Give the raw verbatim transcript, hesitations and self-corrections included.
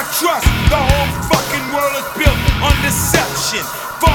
trust. The whole fucking world is built on deception. False